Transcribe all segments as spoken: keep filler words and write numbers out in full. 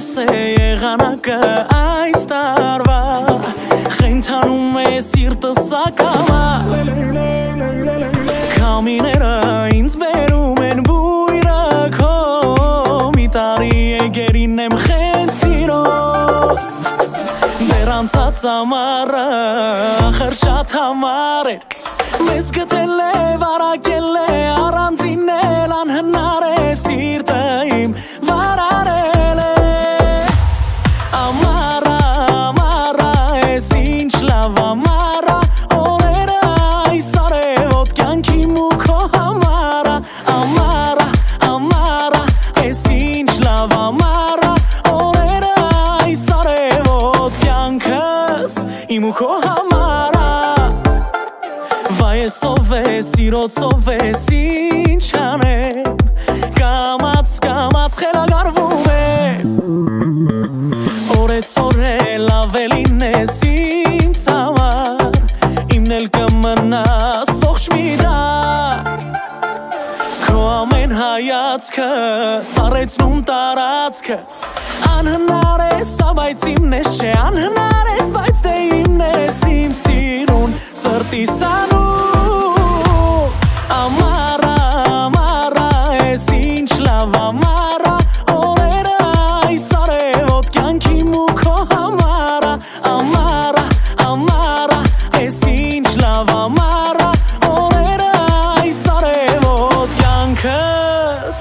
Այս է եղանակը այս տարվա Խենթանում է սիրտս ակամա Քամիները ինձ բերում են բույրը քո Մի տարի է գերին եմ խենթ սիրո Դեր անցած ամառը ախր շատ համար էր Մեզ գտել է վարակել է առանձին էլ անհնար է սիրտը իմ վարարել է Ամառա, ամառա, ես ինչ լավ ամառա Օրերը այս արևոտ կյանքիմ ու քո համառա Ամառա, ամառա, ես ինչ լավ ամառա Օրերը այս արևոտ կյանքս իմ ու քո համառա Վայ ես ով է, սիրոցով ես ինչ անեմ Կամաց, կամաց խելագարվում եմ Օրեց օրել ավելին ես ինձ համար Իմն էլ կմնաս ողջ մի դար Քո ամեն հայացքը սառեցնում տարածքը Անհնար ես, բայց իմն ես չէ Անհնար ես, բայց դե իմն ես իմ սիրուն Սրտիս անուն Ամառա, ամառա, ես ինչ լավ ամառա Օրերը այս արևոտ կյանքիմ ու քո համառա Ամառա, ամառա, ես ինչ լավ ամառա Օրերը այս արևոտ կյանքս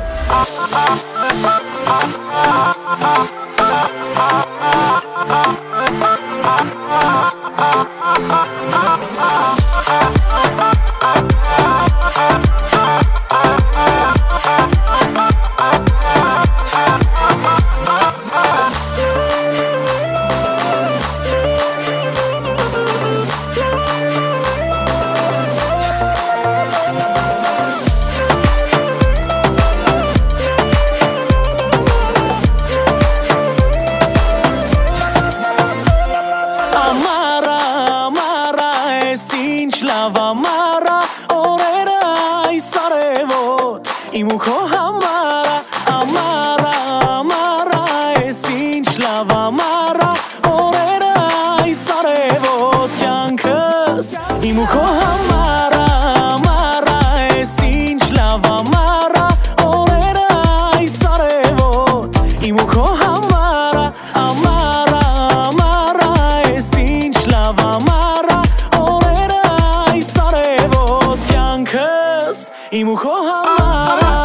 Լավ ամառա օրերը այս արևոտ իմ ու քո համառա Ամառա, ամառա, ես ինչ լավ ամառա Օրերը այս արևոտ կյանքս իմ ու քո համառա Ամառա, ես ինչ լավ ամառա Օրերը այս արևոտ իմ ու քո համառա Ամառա, ամառա, ես ինչ լավ ամառա Իմ ու քո համառա